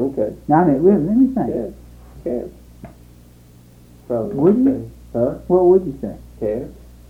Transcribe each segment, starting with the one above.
Okay. Now, let me think. Calves. Calves. Probably. Would you? Huh? What would you say? Calves.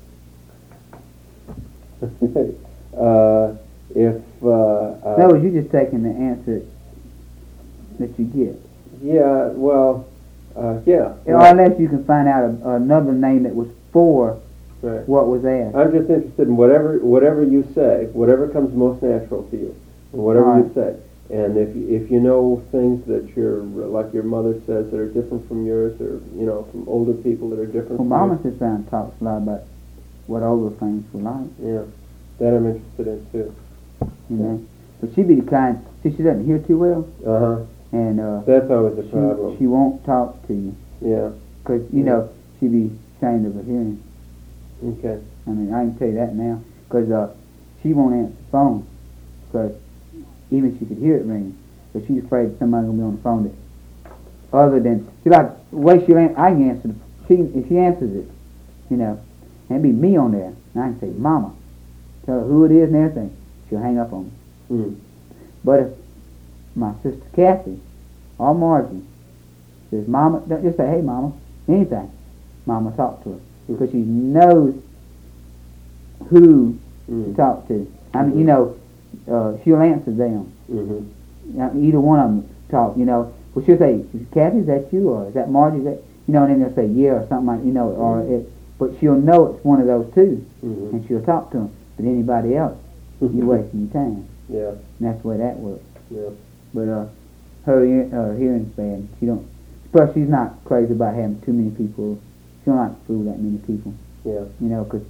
No, you just taking the answer that you get. Yeah, well, yeah. Or unless you can find out another name that was for right. what was asked. I'm just interested in whatever you say, whatever comes most natural to you, and whatever All you right. say. And if you know things that like your mother says that are different from yours, or from older people that are different. Well, from Mama yours. sits down and talks a lot about what older things were like. Yeah, that I'm interested in too. You know, but she be the kind. See, she doesn't hear too well, and that's always the problem. She won't talk to you. Yeah. Because you know she be ashamed of her hearing. Okay. I mean, I can tell you that now, because she won't answer the phone, because even if she could hear it ring, but she's afraid somebody's gonna be on the phone that other than she like the way I can answer if she answers it, and it'd be me on there, and I can say Mama, tell her who it is and everything. She'll hang up on me. Mm. But if my sister Kathy or Margie says Mama, don't just say hey Mama, anything. Mama talk to her because she knows who to talk to. I mean, she'll answer them. Mm-hmm. Either one of them talk. Well, she'll say, Kathy, is that you, or is that Margie? Is that and then they'll say yeah or something like or it. But she'll know it's one of those two, and she'll talk to them. But anybody else, you're wasting your time. Yeah. And that's the way that works. Yeah. But her hearing's bad. She don't. Plus, she's not crazy about having too many people. She don't like to fool that many people. Yeah. Because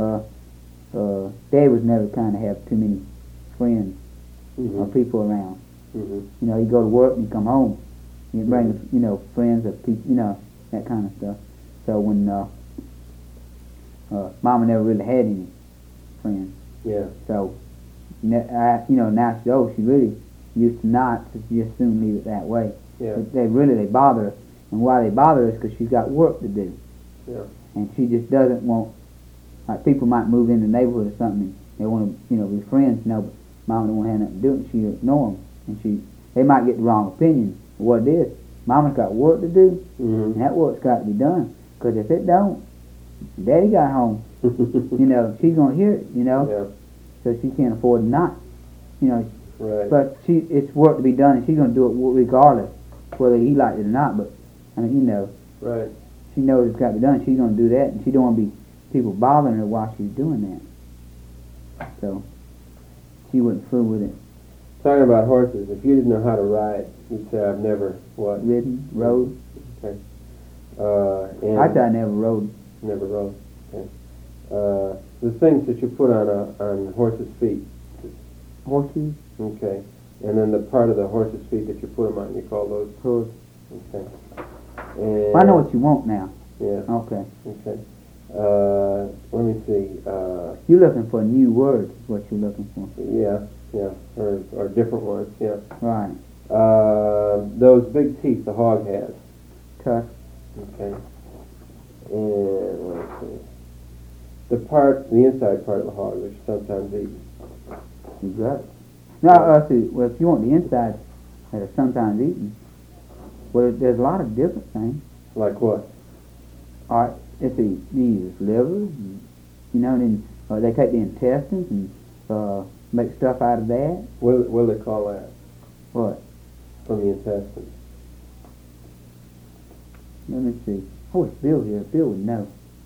Dad was never kind of have too many friends or people around. Mm-hmm. He'd go to work and he'd come home. He'd bring friends or people, that kind of stuff. So when Mama never really had any friends. Yeah. So now she's old. She really used to not, so she just soon leave it that way. Yeah. But they bother her, and why they bother her is because she's got work to do. Yeah. And she just doesn't want. Like people might move in the neighborhood or something, and they want to be friends. No, but Mama don't want to have nothing to do, and she ignore them, and they might get the wrong opinion of what it is. Mama's got work to do, and that work's got to be done. Because if it don't, Daddy got home. She's gonna hear it. Yeah. So she can't afford not. Right. But it's work to be done, and she's gonna do it regardless, whether he liked it or not. But I mean, Right. she knows it's got to be done. She's gonna do that, and she don't want to be people bothering her while she's doing that. So she wouldn't fool with it. Talking about horses, if you didn't know how to ride, you'd say I've never what? Ridden, rode. Okay. And I thought I never rode. Never rode. Okay. The things that you put on horses' feet. Horseshoes. Okay. And then the part of the horse's feet that you put them on, you call those? Hooves. Okay. And I know what you want now. Yeah. Okay. Okay. Let me see. You're looking for new words, is what you're looking for. Yeah, or different words, yeah. Right. Those big teeth the hog has. Tusk. Okay. And let me see. The inside part of the hog, which is sometimes eaten. You got it. Now, see, well, if you want the inside that are sometimes eaten, well, there's a lot of different things. Like what? All right, let's see, you use liver, and, and then they take the intestines and make stuff out of that. What do they call that? What? From the intestines. Let me see. Oh, it's Bill here. Bill would know.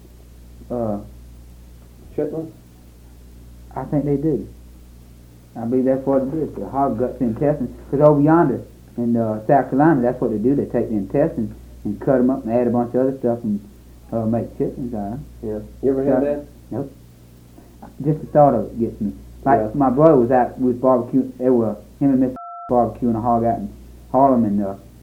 Chitlins? I think they do. I believe that's what it is. The hog guts the intestines. Because over yonder in South Carolina, that's what they do. They take the intestines and cut them up and add a bunch of other stuff and make chitlins out of them. Yeah. You ever had that? Nope. Just the thought of it gets me. Like Yeah. my brother was out with barbecue. Him and Mr. barbecuing a hog out in Harlem, and